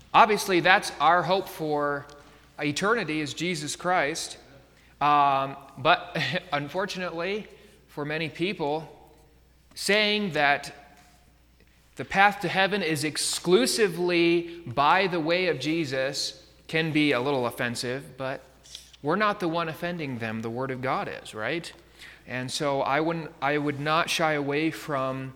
Obviously, that's our hope for eternity is Jesus Christ. But unfortunately, for many people, saying that the path to heaven is exclusively by the way of Jesus can be a little offensive, but we're not the one offending them. The Word of God is, right? And so I would not shy away from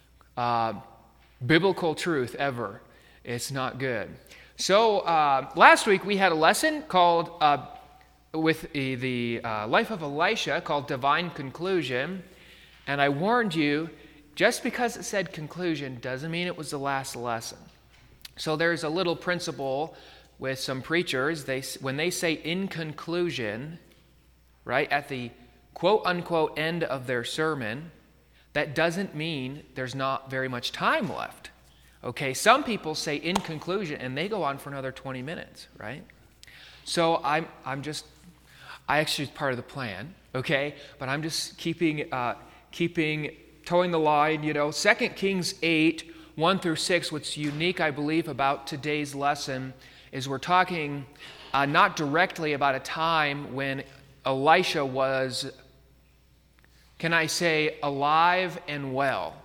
biblical truth ever. It's not good. So last week we had a lesson called with the life of Elisha called Divine Conclusion, and I warned you, just because it said conclusion doesn't mean it was the last lesson. So there's a little principle with some preachers. When they say in conclusion, right, at the quote-unquote end of their sermon, that doesn't mean there's not very much time left. Okay, some people say in conclusion, and they go on for another 20 minutes, right? So I actually it's part of the plan, okay? But I'm just keeping towing the line, 2 Kings 8, 1 through 6, what's unique, I believe, about today's lesson is we're talking not directly about a time when Elisha was, can I say, alive and well.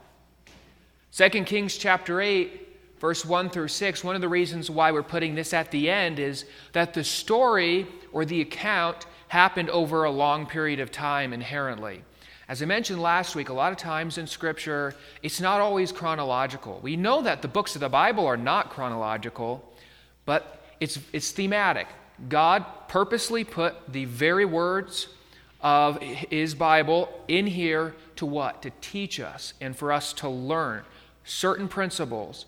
2 Kings chapter 8, verse 1 through 6, one of the reasons why we're putting this at the end is that the story or the account happened over a long period of time inherently. As I mentioned last week, a lot of times in Scripture, it's not always chronological. We know that the books of the Bible are not chronological, but it's thematic. God purposely put the very words of His Bible in here to what? To teach us and for us to learn certain principles,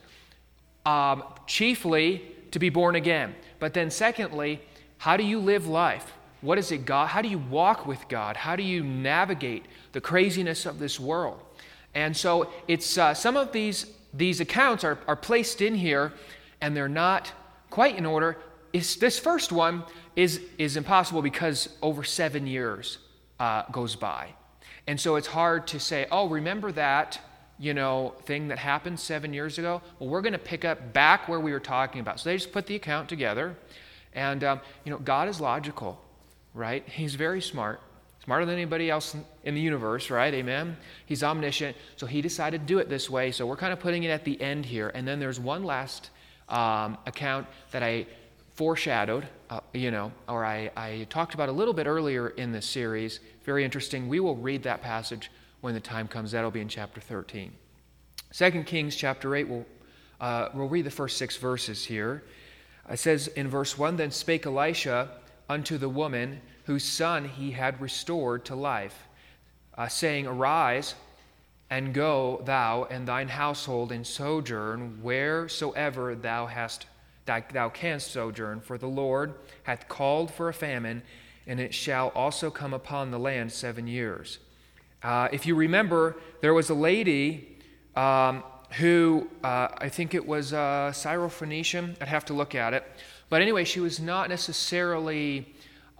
chiefly to be born again. But then secondly, how do you live life? What is it, God? How do you walk with God? How do you navigate the craziness of this world? And so it's some of these accounts are placed in here, and they're not quite in order. This first one is impossible because over 7 years goes by. And so it's hard to say, oh, remember that thing that happened 7 years ago? Well, we're going to pick up back where we were talking about. So they just put the account together. And, God is logical, right? He's very smart. Smarter than anybody else in the universe, right? Amen? He's omniscient. So He decided to do it this way. So we're kind of putting it at the end here. And then there's one last account that I foreshadowed, or I talked about a little bit earlier in this series. Very interesting. We will read that passage when the time comes. That'll be in chapter 13. 2 Kings chapter 8, we'll read the first 6 verses here. It says in verse 1, Then spake Elisha unto the woman whose son he had restored to life, saying, Arise, and go thou and thine household and sojourn wheresoever thou canst sojourn, for the Lord hath called for a famine, and it shall also come upon the land 7 years. If you remember, there was a lady who, I think it was Syrophoenician. I'd have to look at it. But anyway, she was not necessarily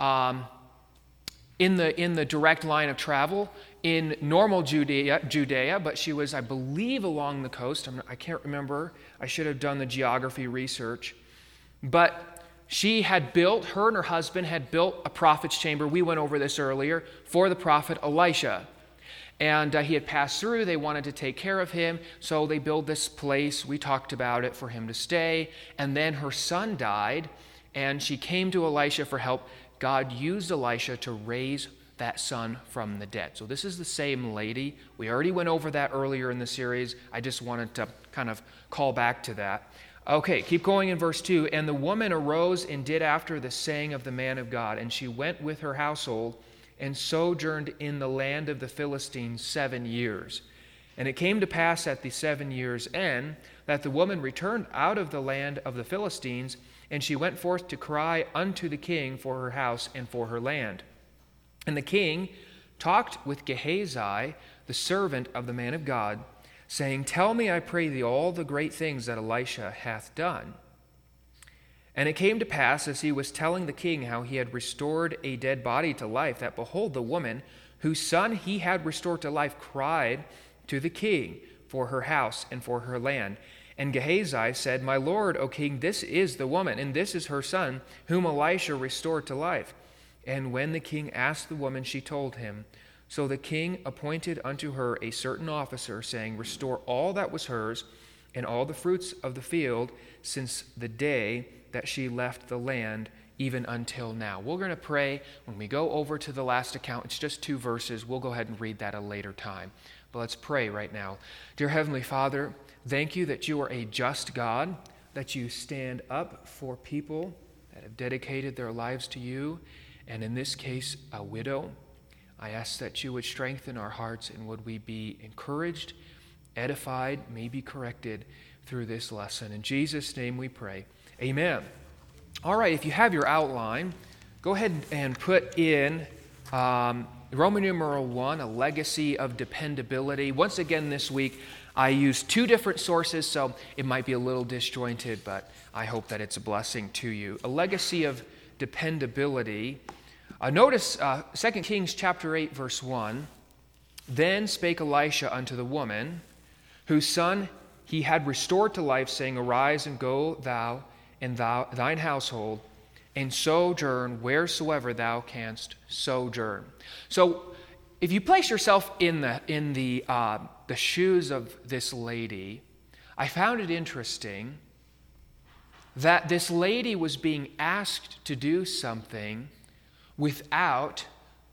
in the direct line of travel in normal Judea, but she was, I believe, along the coast. I can't remember. I should have done the geography research. But her and her husband had built a prophet's chamber. We went over this earlier, for the prophet Elisha. And he had passed through. They wanted to take care of him, so they built this place. We talked about it, for him to stay. And then her son died, and she came to Elisha for help. God used Elisha to raise that son from the dead. So this is the same lady. We already went over that earlier in the series. I just wanted to kind of call back to that. Okay, keep going in verse 2. And the woman arose and did after the saying of the man of God, and she went with her household and sojourned in the land of the Philistines 7 years. And it came to pass at the 7 years' end that the woman returned out of the land of the Philistines, and she went forth to cry unto the king for her house and for her land. And the king talked with Gehazi, the servant of the man of God, saying, Tell me, I pray thee, all the great things that Elisha hath done. And it came to pass, as he was telling the king how he had restored a dead body to life, that behold, the woman whose son he had restored to life cried to the king for her house and for her land. And Gehazi said, My lord, O king, this is the woman, and this is her son, whom Elisha restored to life. And when the king asked the woman, she told him. So the king appointed unto her a certain officer, saying, Restore all that was hers, and all the fruits of the field, since the day that she left the land, even until now. We're going to pray when we go over to the last account. It's just 2 verses. We'll go ahead and read that a later time. But let's pray right now. Dear Heavenly Father, thank you that you are a just God, that you stand up for people that have dedicated their lives to you, and in this case, a widow. I ask that you would strengthen our hearts, and would we be encouraged, edified, maybe corrected through this lesson. In Jesus' name we pray. Amen. All right, if you have your outline, go ahead and put in Roman numeral 1, a legacy of dependability. Once again this week, I used 2 different sources, so it might be a little disjointed, but I hope that it's a blessing to you. A legacy of dependability. Notice 2 Kings chapter 8, verse 1. Then spake Elisha unto the woman, whose son he had restored to life, saying, Arise and go thou and thine household, and sojourn wheresoever thou canst sojourn. So, if you place yourself in the shoes of this lady, I found it interesting that this lady was being asked to do something without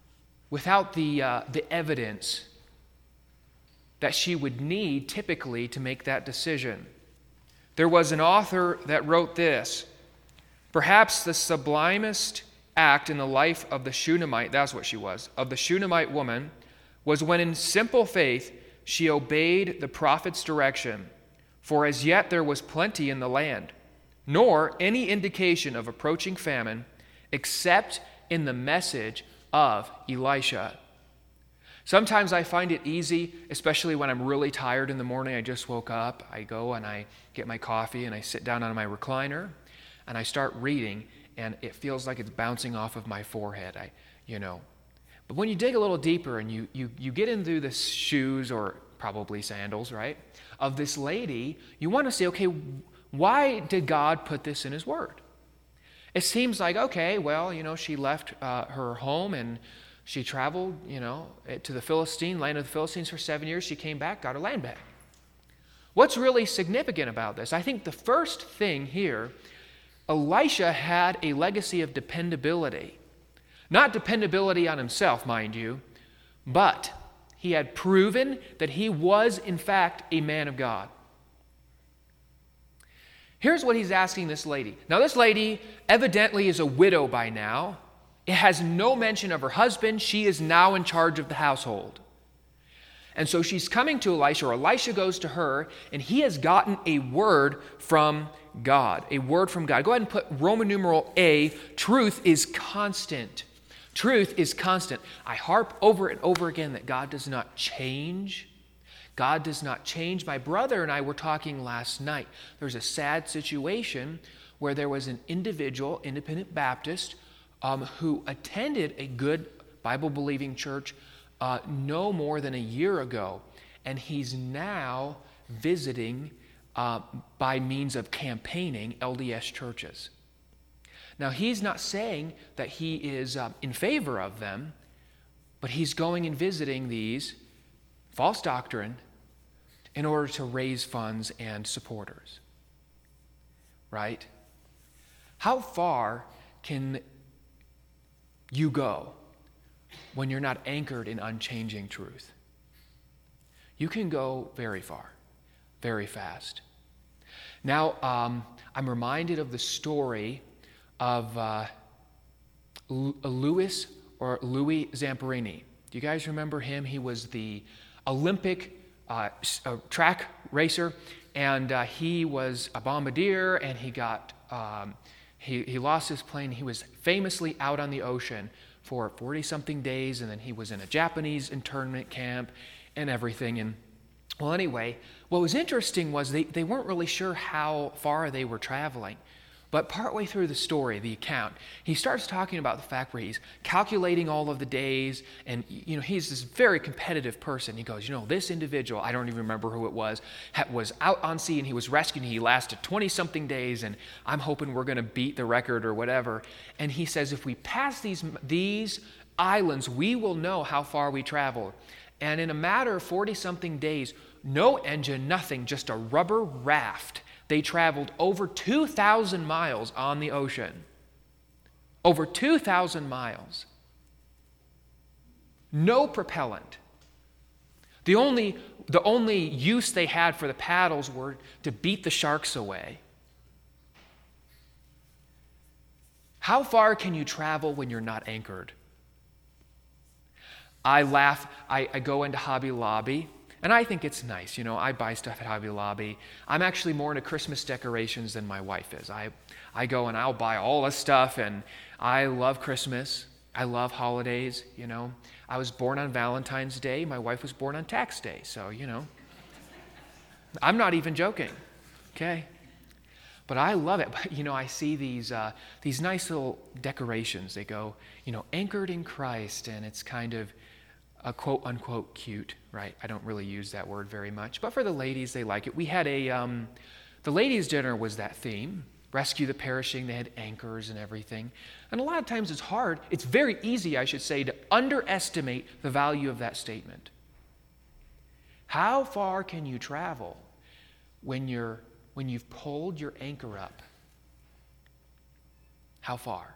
the evidence that she would need typically to make that decision. There was an author that wrote this: perhaps the sublimest act in the life of the Shunammite, that's what she was, of the Shunammite woman, was when in simple faith she obeyed the prophet's direction, for as yet there was plenty in the land, nor any indication of approaching famine, except in the message of Elisha. Sometimes I find it easy, especially when I'm really tired in the morning. I just woke up. I go and I get my coffee and I sit down on my recliner and I start reading, and it feels like it's bouncing off of my forehead. But when you dig a little deeper and you get into the shoes, or probably sandals, right, of this lady, you want to say, okay, why did God put this in His Word? It seems like, okay, well, she left her home and she traveled, to the land of the Philistines for 7 years. She came back, got her land back. What's really significant about this? I think the first thing here, Elisha had a legacy of dependability. Not dependability on himself, mind you, but he had proven that he was, in fact, a man of God. Here's what he's asking this lady. Now, this lady evidently is a widow by now. It has no mention of her husband. She is now in charge of the household. And so she's coming to Elisha, or Elisha goes to her, and he has gotten a word from God. A word from God. Go ahead and put Roman numeral A, truth is constant. Truth is constant. I harp over and over again that God does not change. God does not change. My brother and I were talking last night. There's a sad situation where there was an individual, independent Baptist, who attended a good Bible-believing church no more than a year ago. And he's now visiting by means of campaigning LDS churches. Now, he's not saying that he is in favor of them, but he's going and visiting these false doctrine in order to raise funds and supporters. Right? How far can you go when you're not anchored in unchanging truth? You can go very far, very fast. Now, I'm reminded of the story of Louis Zamperini. Do you guys remember him? He was the Olympic track racer, and he was a bombardier, and he got he lost his plane. He was famously out on the ocean for 40-something days, and then he was in a Japanese internment camp and everything. And well, anyway, what was interesting was they weren't really sure how far they were traveling. But partway through the story, the account, he starts talking about the fact where he's calculating all of the days, and he's this very competitive person. He goes, this individual, I don't even remember who it was out on sea, and he was rescued, and he lasted 20-something days, and I'm hoping we're going to beat the record or whatever. And he says, if we pass these islands, we will know how far we traveled. And in a matter of 40-something days, no engine, nothing, just a rubber raft, they traveled over 2,000 miles on the ocean. Over 2,000 miles. No propellant. The only use they had for the paddles were to beat the sharks away. How far can you travel when you're not anchored? I laugh. I go into Hobby Lobby. And I think it's nice, I buy stuff at Hobby Lobby. I'm actually more into Christmas decorations than my wife is. I go and I'll buy all this stuff, and I love Christmas. I love holidays, I was born on Valentine's Day. My wife was born on Tax Day, so, I'm not even joking, okay? But I love it. But, I see these nice little decorations. They go, anchored in Christ, and it's kind of a quote-unquote cute, right? I don't really use that word very much. But for the ladies, they like it. We had the ladies' dinner was that theme. Rescue the perishing. They had anchors and everything. And a lot of times it's very easy, I should say, to underestimate the value of that statement. How far can you travel when you've pulled your anchor up? How far?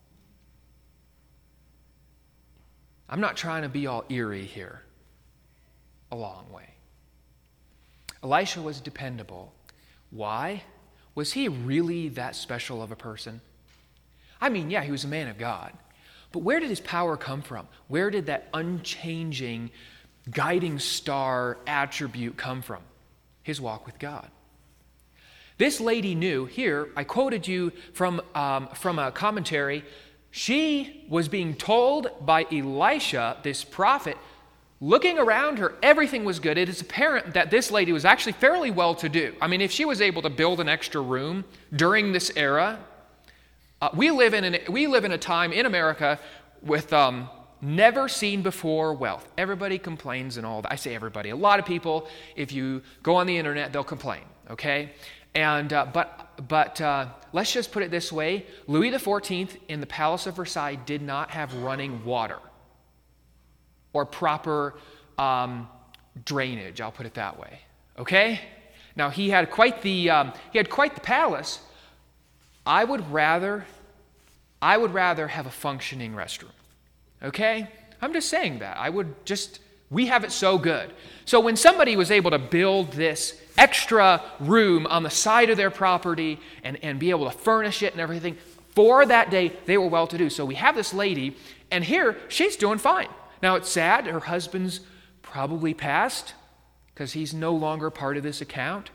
I'm not trying to be all eerie here. A long way. Elisha was dependable. Why? Was he really that special of a person? I mean, yeah, he was a man of God. But where did his power come from? Where did that unchanging, guiding star attribute come from? His walk with God. This lady knew, here, I quoted you from a commentary. She was being told by Elisha, this prophet, looking around her, everything was good. It is apparent that this lady was actually fairly well-to-do. I mean, if she was able to build an extra room during this era, we live in a time in America with never seen before wealth. Everybody complains and all that. I say everybody. A lot of people, if you go on the internet, they'll complain. Okay. And but let's just put it this way: Louis XIV in the Palace of Versailles did not have running water or proper drainage. I'll put it that way. Okay. Now he had quite the palace. I would rather have a functioning restroom. Okay. I'm just saying that. We have it so good. So when somebody was able to build this extra room on the side of their property and be able to furnish it and everything, for that day, they were well-to-do. So we have this lady, and here, she's doing fine. Now, it's sad. Her husband's probably passed because he's no longer part of this account.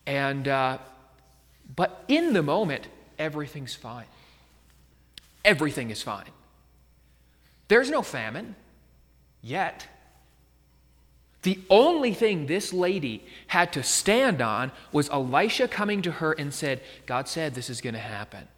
But in the moment, everything's fine. Everything is fine. There's no famine yet. The only thing this lady had to stand on was Elisha coming to her and said, God said this is going to happen.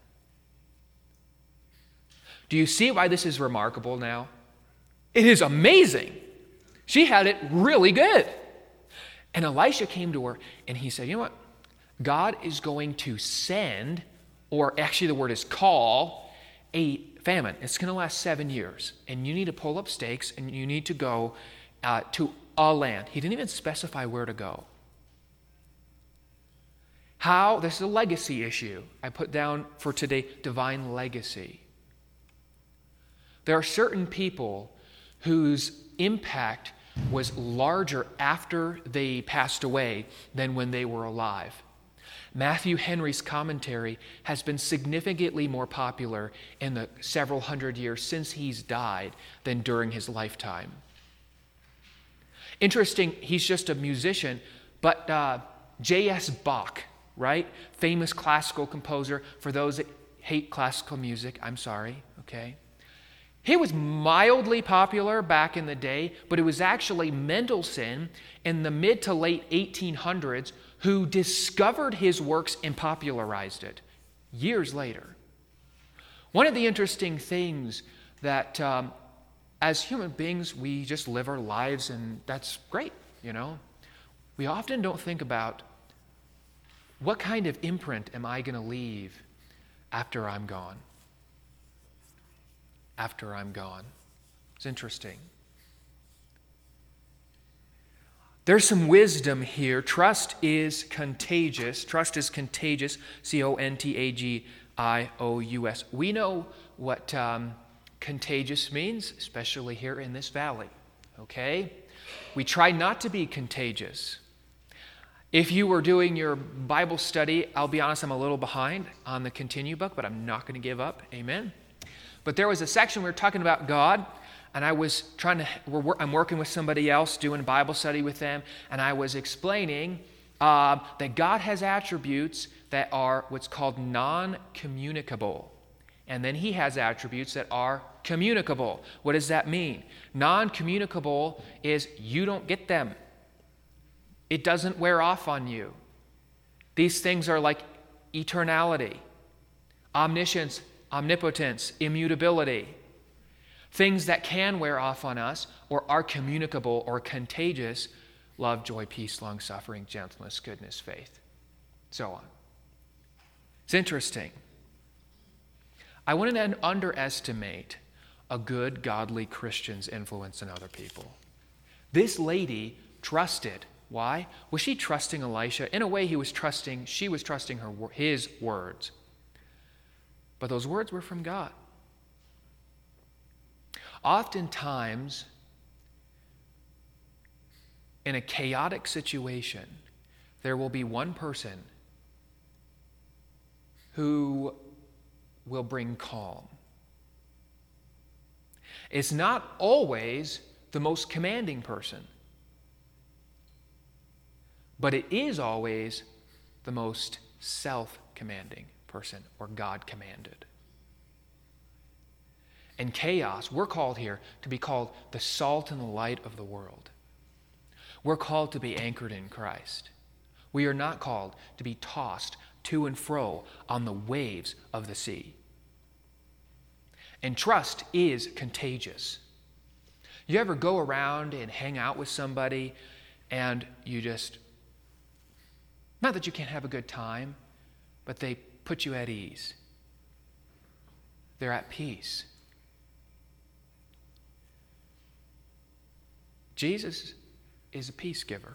Do you see why this is remarkable now? It is amazing. She had it really good. And Elisha came to her and he said, you know what? God is going to send, or actually the word is call, a famine. It's going to last 7 years. And you need to pull up stakes and you need to go to a land. He didn't even specify where to go. This is a legacy issue. I put down for today, divine legacy. There are certain people whose impact was larger after they passed away than when they were alive. Matthew Henry's commentary has been significantly more popular in the several hundred years since he's died than during his lifetime. Interesting, he's just a musician, but J.S. Bach, right? Famous classical composer. For those that hate classical music, I'm sorry, okay? He was mildly popular back in the day, but it was actually Mendelssohn in the mid to late 1800s who discovered his works and popularized it. years later. One of the interesting things that as human beings, we just live our lives, and that's great, you know. We often don't think about what kind of imprint am I going to leave after I'm gone? After I'm gone. It's interesting. There's some wisdom here. Trust is contagious. Trust is contagious. Contagious. We know what contagious means, especially here in this valley. Okay? We try not to be contagious. If you were doing your Bible study, I'll be honest, I'm a little behind on the Continue book, but I'm not going to give up. Amen. But there was a section we were talking about God, and I'm working with somebody else, doing Bible study with them, and I was explaining that God has attributes that are what's called non-communicable. And then he has attributes that are communicable. What does that mean? Non-communicable is you don't get them. It doesn't wear off on you. These things are like eternality, omniscience, omnipotence, immutability. Things that can wear off on us or are communicable or contagious: love, joy, peace, long-suffering, gentleness, goodness, faith, so on. It's interesting. I wouldn't underestimate a good, godly Christian's influence on other people. This lady trusted. Why? Was she trusting Elisha? In a way, she was trusting his words. But those words were from God. Oftentimes, in a chaotic situation, there will be one person who will bring calm. It's not always the most commanding person, but it is always the most self-commanding person, or God-commanded. In chaos, we're called here to be called the salt and the light of the world. We're called to be anchored in Christ. We are not called to be tossed to and fro on the waves of the sea. And trust is contagious. You ever go around and hang out with somebody and you just, not that you can't have a good time, but they put you at ease. They're at peace. Jesus is a peace giver.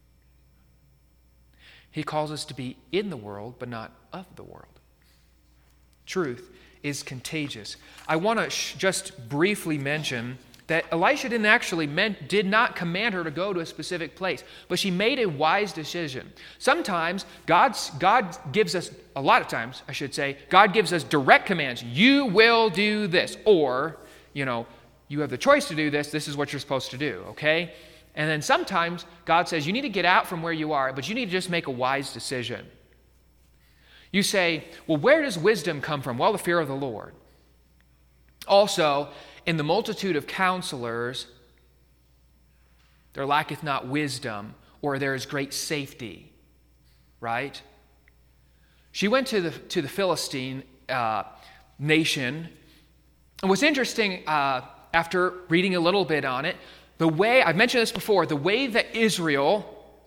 He calls us to be in the world, but not of the world. Truth is contagious. I want to just briefly mention that Elisha did not command her to go to a specific place, but she made a wise decision. Sometimes God gives us, a lot of times, I should say, God gives us direct commands. You will do this, or, you have the choice to do this. This is what you're supposed to do, okay? And then sometimes God says, you need to get out from where you are, but you need to just make a wise decision. You say, well, where does wisdom come from? Well, the fear of the Lord. Also, in the multitude of counselors, there lacketh not wisdom, or there is great safety, right? She went to the Philistine nation. And what's interesting, after reading a little bit on it, I've mentioned this before, the way that Israel,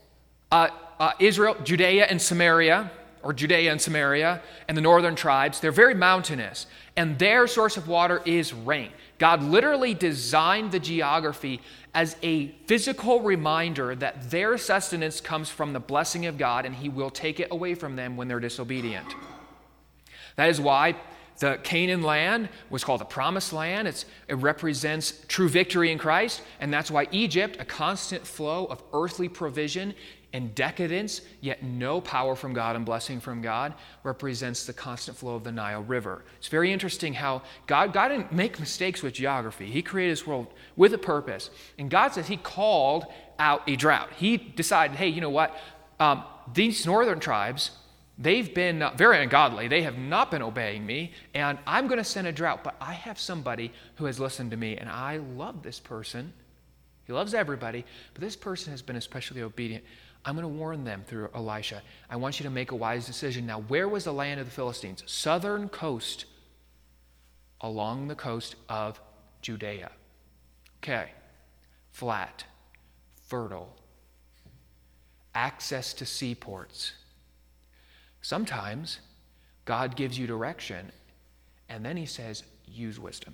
Judea and Samaria, and the northern tribes, they're very mountainous, and their source of water is rain. God literally designed the geography as a physical reminder that their sustenance comes from the blessing of God, and He will take it away from them when they're disobedient. That is why the Canaan land was called the Promised Land. It represents true victory in Christ, and that's why Egypt, a constant flow of earthly provision and decadence, yet no power from God and blessing from God, represents the constant flow of the Nile River. It's very interesting how God didn't make mistakes with geography. He created this world with a purpose. And God says He called out a drought. He decided, hey, you know what? These northern tribes, they've been very ungodly. They have not been obeying me, and I'm going to send a drought. But I have somebody who has listened to me, and I love this person. He loves everybody, but this person has been especially obedient. I'm going to warn them through Elisha. I want you to make a wise decision. Now, where was the land of the Philistines? Southern coast, along the coast of Judea. Okay, flat, fertile, access to seaports. Sometimes God gives you direction, and then he says, use wisdom.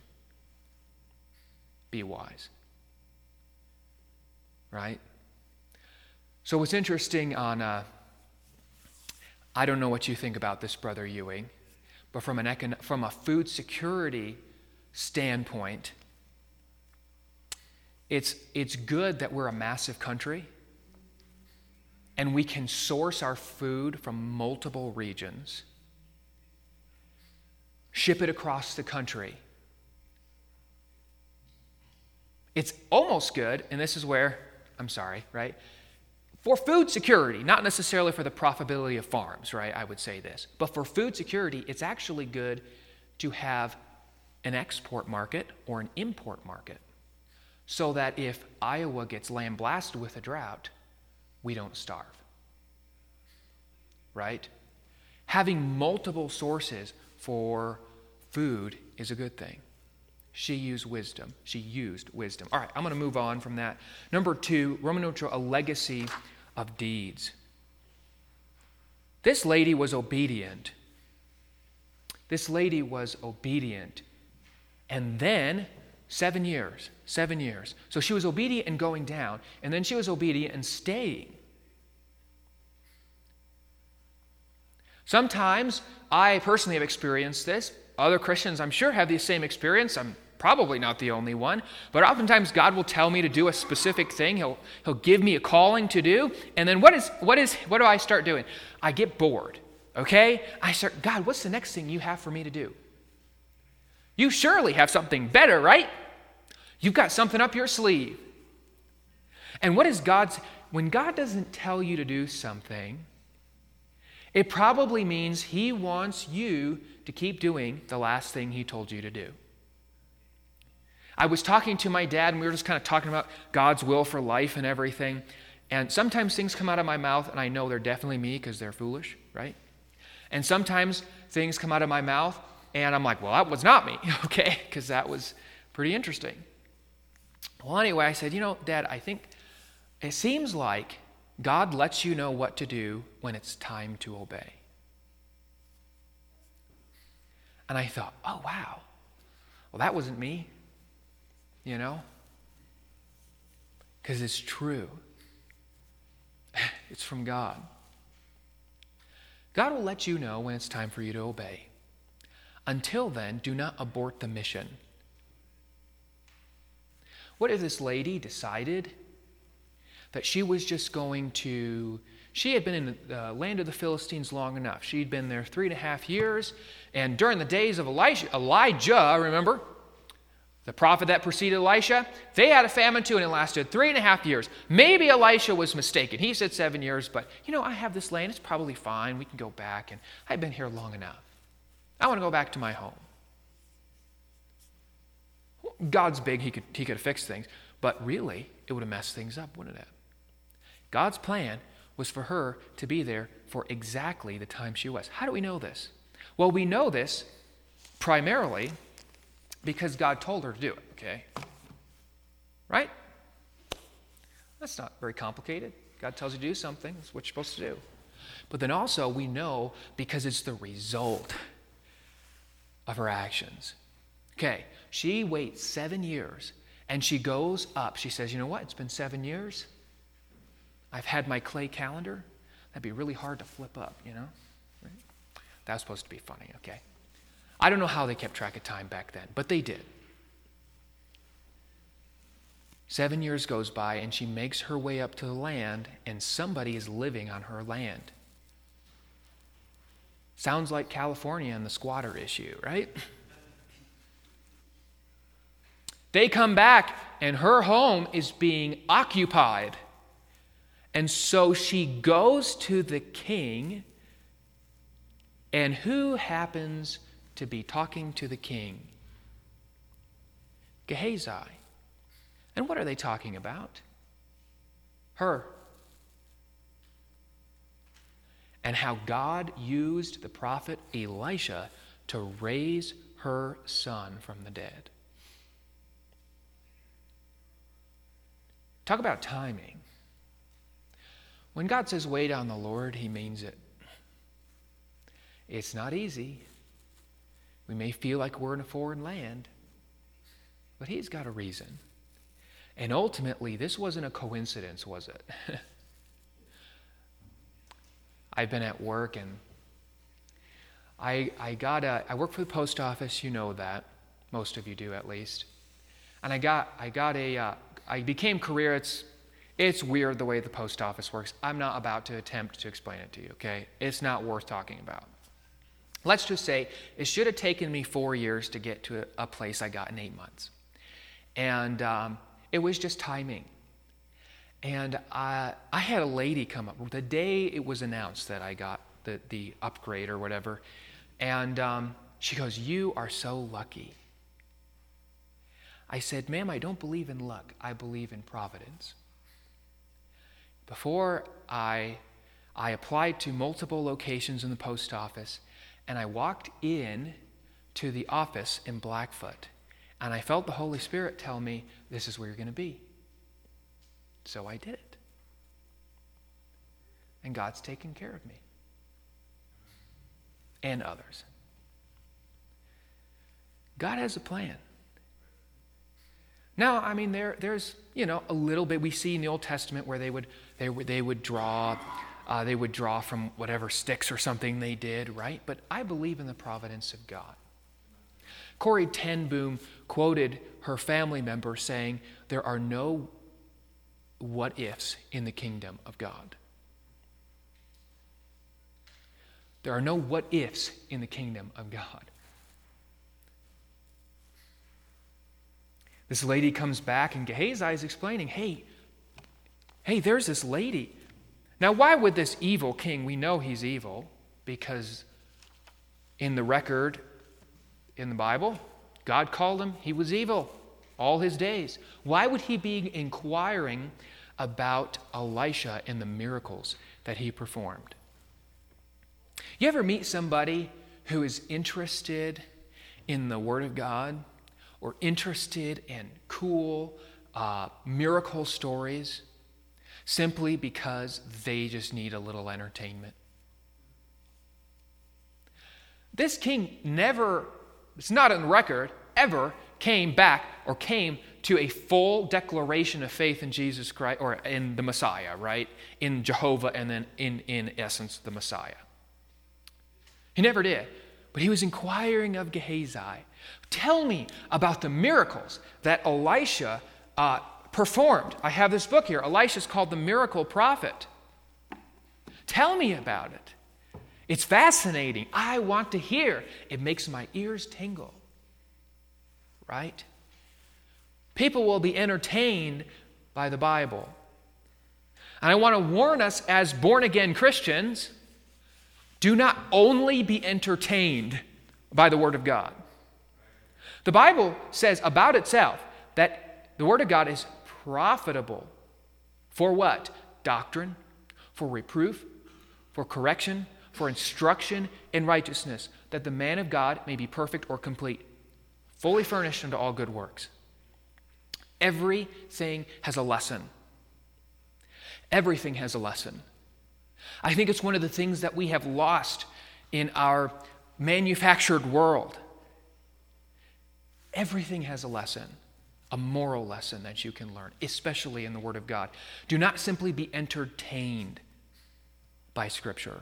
Be wise. Right? So what's interesting on, I don't know what you think about this, Brother Ewing, but from a food security standpoint, it's good that we're a massive country and we can source our food from multiple regions, ship it across the country. It's almost good, and this is where, I'm sorry, right? For food security, not necessarily for the profitability of farms, right? I would say this. But for food security, it's actually good to have an export market or an import market so that if Iowa gets lambasted with a drought, we don't starve, right? Having multiple sources for food is a good thing. She used wisdom. All right, I'm going to move on from that. Number 2, Roman numeral, a legacy of deeds. This lady was obedient. And then 7 years. So she was obedient in going down, and then she was obedient in staying. Sometimes, I personally have experienced this. Other Christians, I'm sure, have the same experience. I'm probably not the only one. But oftentimes, God will tell me to do a specific thing. He'll give me a calling to do. And then what do I start doing? I get bored, okay? God, what's the next thing you have for me to do? You surely have something better, right? You've got something up your sleeve. And when God doesn't tell you to do something, it probably means he wants you to keep doing the last thing he told you to do. I was talking to my dad, and we were just kind of talking about God's will for life and everything. And sometimes things come out of my mouth, and I know they're definitely me because they're foolish, right? And sometimes things come out of my mouth, and I'm like, well, that was not me, okay? Because that was pretty interesting. Well, anyway, I said, Dad, I think it seems like God lets you know what to do when it's time to obey. And I thought, oh, wow. Well, that wasn't me, because it's true. It's from God. God will let you know when it's time for you to obey. Until then, do not abort the mission. What if this lady decided that she was just going to, she had been in the land of the Philistines long enough. She'd been there 3.5 years, and during the days of Elijah, remember, the prophet that preceded Elisha, they had a famine too, and it lasted 3.5 years. Maybe Elisha was mistaken. He said 7 years, but I have this land. It's probably fine. We can go back, and I've been here long enough. I want to go back to my home. God's big. He could have fixed things, but really, it would have messed things up, wouldn't it? God's plan was for her to be there for exactly the time she was. How do we know this? Well, we know this primarily because God told her to do it, okay? Right? That's not very complicated. God tells you to do something. That's what you're supposed to do. But then also we know because it's the result of her actions. Okay, she waits 7 years and she goes up. She says, you know what? It's been 7 years. I've had my clay calendar. That'd be really hard to flip up, Right? That was supposed to be funny, okay? I don't know how they kept track of time back then, but they did. 7 years goes by, and she makes her way up to the land, and somebody is living on her land. Sounds like California and the squatter issue, right? They come back, and her home is being occupied. And so she goes to the king, and who happens to be talking to the king? Gehazi. And what are they talking about? Her. and how God used the prophet Elisha to raise her son from the dead. Talk about timing. When God says wait on the Lord, he means it. It's not easy. We may feel like we're in a foreign land, but he's got a reason. And ultimately, this wasn't a coincidence, was it? I've been at work, and I work for the post office. You know that. Most of you do, at least. And I became career. It's weird the way the post office works. I'm not about to attempt to explain it to you, okay? It's not worth talking about. Let's just say it should have taken me 4 years to get to a place I got in 8 months. And it was just timing. And I had a lady come up the day it was announced that I got the upgrade or whatever. And she goes, "You are so lucky." I said, "Ma'am, I don't believe in luck. I believe in providence." Before I applied to multiple locations in the post office, and I walked in to the office in Blackfoot, and I felt the Holy Spirit tell me, "This is where you're going to be." So I did it. And God's taken care of me. And others. God has a plan. Now, I mean, there's a little bit we see in the Old Testament where they would draw from whatever sticks or something they did, right? But I believe in the providence of God. Corrie ten Boom quoted her family member saying, "There are no what ifs in the kingdom of God." There are no what ifs in the kingdom of God. This lady comes back, and Gehazi is explaining, hey, there's this lady. Now, why would this evil king, we know he's evil, because in the record in the Bible, God called him, he was evil all his days. Why would he be inquiring about Elisha and the miracles that he performed? You ever meet somebody who is interested in the Word of God or interested in cool miracle stories simply because they just need a little entertainment? This king never, it's not on record, ever came back or came to a full declaration of faith in Jesus Christ or in the Messiah, right? In Jehovah and then in essence the Messiah. He never did. But he was inquiring of Gehazi, "Tell me about the miracles that Elisha performed." I have this book here. Elisha's called the Miracle Prophet. Tell me about it. It's fascinating. I want to hear. It makes my ears tingle. Right? People will be entertained by the Bible. And I want to warn us as born-again Christians, do not only be entertained by the Word of God. The Bible says about itself that the Word of God is profitable for what? Doctrine, for reproof, for correction, for instruction in righteousness, that the man of God may be perfect or complete, fully furnished unto all good works. Everything has a lesson. Everything has a lesson. I think it's one of the things that we have lost in our manufactured world. Everything has a lesson, a moral lesson that you can learn, especially in the Word of God. Do not simply be entertained by Scripture.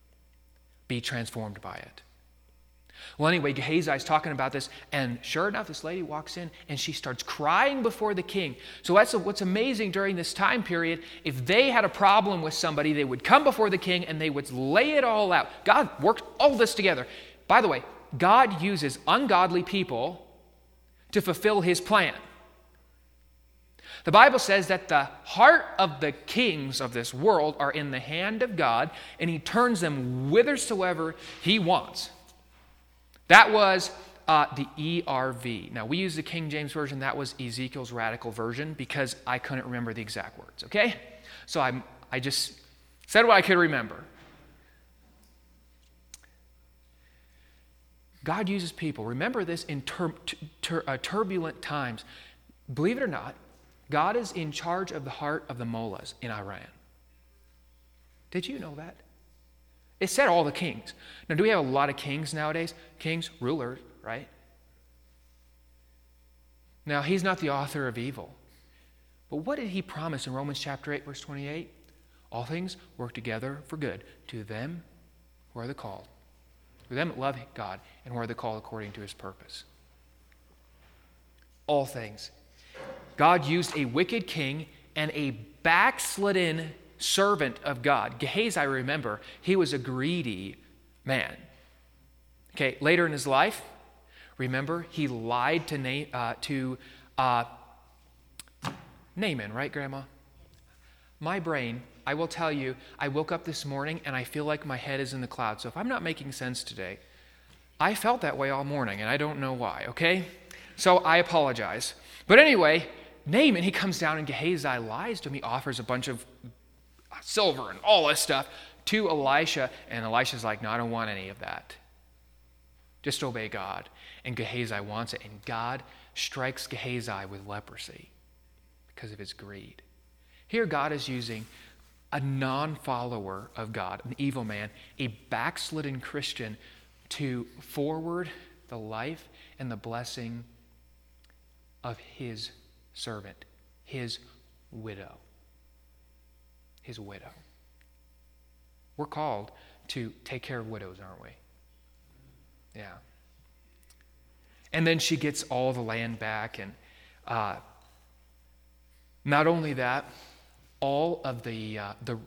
Be transformed by it. Well, anyway, Gehazi is talking about this, and sure enough, this lady walks in, and she starts crying before the king. So what's amazing during this time period, if they had a problem with somebody, they would come before the king, and they would lay it all out. God worked all this together. By the way, God uses ungodly people to fulfill his plan. The Bible says that the heart of the kings of this world are in the hand of God, and he turns them whithersoever he wants. That was the ERV. Now, we use the King James Version. That was Ezekiel's Radical Version because I couldn't remember the exact words, okay? So I just said what I could remember. God uses people. Remember this in turbulent times. Believe it or not, God is in charge of the heart of the mullahs in Iran. Did you know that? It said all the kings. Now, do we have a lot of kings nowadays? Kings, rulers, right? Now, he's not the author of evil. But what did he promise in Romans chapter 8, verse 28? All things work together for good to them who are the called. To them that love God and who are the called according to his purpose. All things. God used a wicked king and a backslidden servant of God. Gehazi, remember, he was a greedy man. Okay, later in his life, remember, he lied to Naaman, right, Grandma? My brain, I will tell you, I woke up this morning and I feel like my head is in the clouds. So if I'm not making sense today, I felt that way all morning and I don't know why, okay? So I apologize. But anyway, Naaman, he comes down and Gehazi lies to him. He offers a bunch of silver and all this stuff to Elisha. And Elisha's like, no, I don't want any of that. Just obey God. And Gehazi wants it. And God strikes Gehazi with leprosy because of his greed. Here God is using a non-follower of God, an evil man, a backslidden Christian to forward the life and the blessing of his servant, his widow. His widow. We're called to take care of widows, aren't we? Yeah. And then she gets all the land back, and not only that, all of the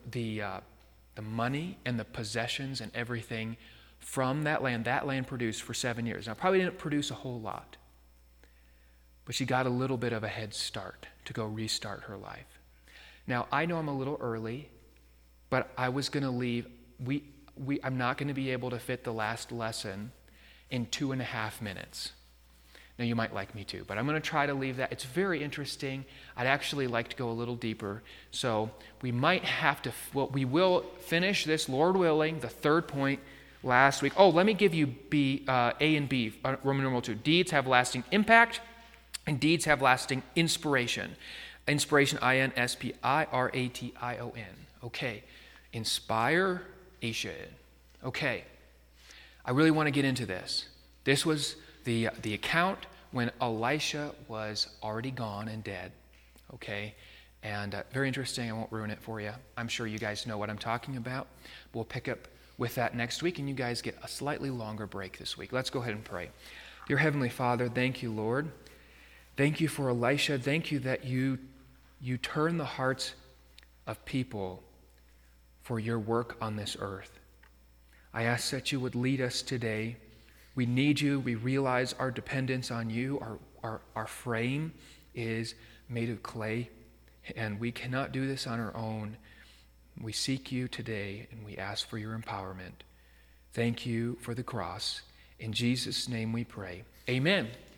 money and the possessions and everything from that land produced for 7 years. Now, probably didn't produce a whole lot, but she got a little bit of a head start to go restart her life. Now, I know I'm a little early, but I was going to leave. I'm not going to be able to fit the last lesson in 2.5 minutes. Now, you might like me too, but I'm going to try to leave that. It's very interesting. I'd actually like to go a little deeper. So we might have to, we will finish this, Lord willing, the third point last week. Oh, let me give you A and B, Roman numeral 2. Deeds have lasting impact, and deeds have lasting inspiration. Inspiration, inspiration. Okay. Inspiration. Okay. I really want to get into this. This was the account when Elisha was already gone and dead. Okay. And very interesting. I won't ruin it for you. I'm sure you guys know what I'm talking about. We'll pick up with that next week, and you guys get a slightly longer break this week. Let's go ahead and pray. Dear Heavenly Father, thank you, Lord. Thank you for Elisha. Thank you that you turn the hearts of people for your work on this earth. I ask that you would lead us today. We need you. We realize our dependence on you. Our frame is made of clay, and we cannot do this on our own. We seek you today, and we ask for your empowerment. Thank you for the cross. In Jesus' name we pray. Amen.